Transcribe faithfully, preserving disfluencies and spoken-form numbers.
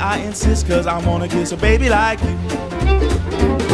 I insist, cause I wanna kiss a baby like you.